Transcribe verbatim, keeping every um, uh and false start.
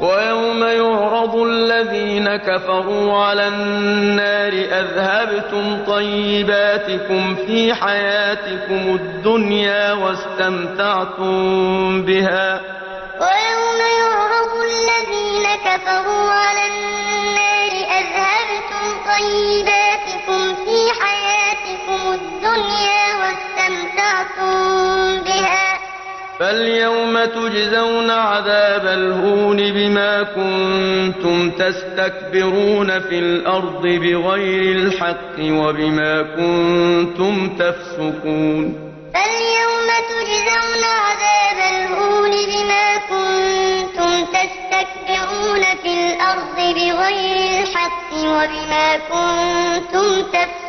ويوم يعرض الذين كفروا على النار أذهبتم طيباتكم في حياتكم الدنيا واستمتعتم بها ويوم يعرض الذين كفروا على النار أذهبتم طيباتكم في حياتكم الدنيا واستمتعتم بها فاليوم تجزون عذاب الهون بما كنتم تستكبرون في الأرض بغير الحق وبما كنتم تفسقون فاليوم تجزون عذاب الهون بما كنتم تستكبرون في الأرض بغير الحق وبما كنتم تفسقون